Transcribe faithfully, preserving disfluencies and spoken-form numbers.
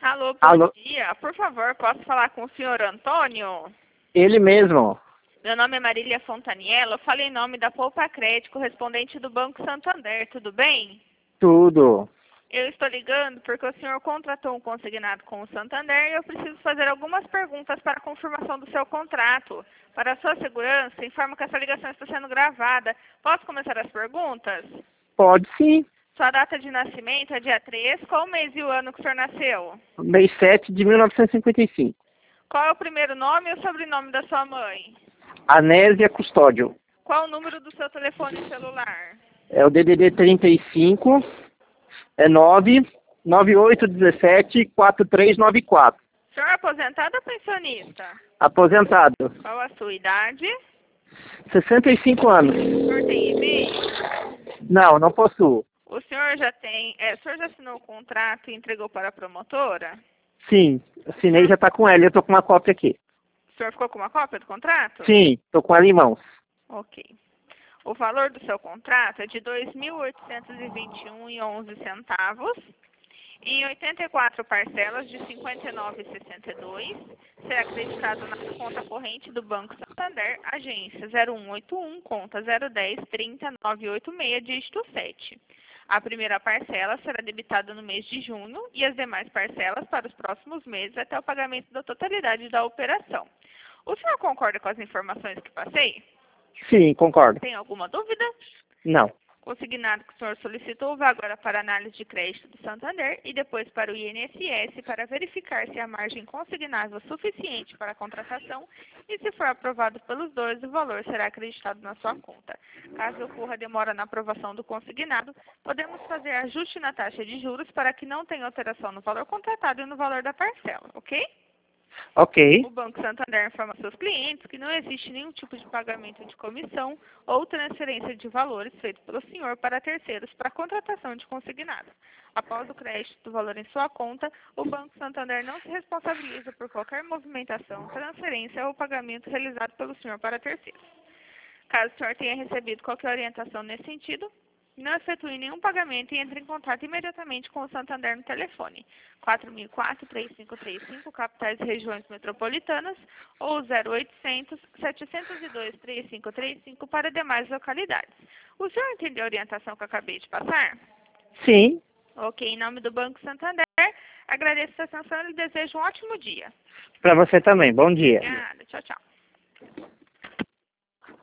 Alô, bom Alô? dia. Por favor, posso falar com o senhor Antônio? Ele mesmo. Meu nome é Marília Fontaniello. Eu falei em nome da Poupa Crédito, correspondente do Banco Santander. Tudo bem? Tudo. Eu estou ligando porque o senhor contratou um consignado com o Santander e eu preciso fazer algumas perguntas para a confirmação do seu contrato. Para a sua segurança, informo que essa ligação está sendo gravada. Posso começar as perguntas? Pode sim. Sua data de nascimento é dia três. Qual o mês e o ano que o senhor nasceu? Mês sete de mil novecentos e cinquenta e cinco. Qual é o primeiro nome e o sobrenome da sua mãe? Anésia Custódio. Qual o número do seu telefone celular? É o D D D trinta e cinco, é nove nove oito um sete quatro três nove quatro. O senhor é aposentado ou pensionista? Aposentado. Qual a sua idade? sessenta e cinco anos. O senhor tem e-mail? Não, não possuo. O senhor já tem. É, o senhor já assinou o contrato e entregou para a promotora? Sim, assinei e já está com ela. Eu estou com uma cópia aqui. O senhor ficou com uma cópia do contrato? Sim, estou com ela em mãos. Ok. O valor do seu contrato é de dois mil oitocentos e vinte e um reais e onze centavos. Em oitenta e quatro parcelas de cinquenta e nove reais e sessenta e dois centavos, será acreditado na conta corrente do Banco Santander, agência zero um oito um, conta zero um zero trinta nove oito seis, dígito sete. A primeira parcela será debitada no mês de junho e as demais parcelas para os próximos meses até o pagamento da totalidade da operação. O senhor concorda com as informações que passei? Sim, concordo. Tem alguma dúvida? Não. Consignado que o senhor solicitou vai agora para a análise de crédito do Santander e depois para o I N S S para verificar se a margem consignável é suficiente para a contratação e, se for aprovado pelos dois, o valor será acreditado na sua conta. Caso ocorra demora na aprovação do consignado, podemos fazer ajuste na taxa de juros para que não tenha alteração no valor contratado e no valor da parcela, ok? Ok. O Banco Santander informa seus clientes que não existe nenhum tipo de pagamento de comissão ou transferência de valores feito pelo senhor para terceiros para contratação de consignado. Após o crédito do valor em sua conta, o Banco Santander não se responsabiliza por qualquer movimentação, transferência ou pagamento realizado pelo senhor para terceiros. Caso o senhor tenha recebido qualquer orientação nesse sentido, não efetue nenhum pagamento e entre em contato imediatamente com o Santander no telefone quatro mil e quatro, três cinco três cinco, capitais e regiões metropolitanas, ou zero oitocentos, setecentos e dois, trinta e cinco trinta e cinco para demais localidades. O senhor entendeu a orientação que eu acabei de passar? Sim. Ok, em nome do Banco Santander, agradeço a atenção e lhe desejo um ótimo dia. Para você também. Bom dia. Obrigada, tchau, tchau.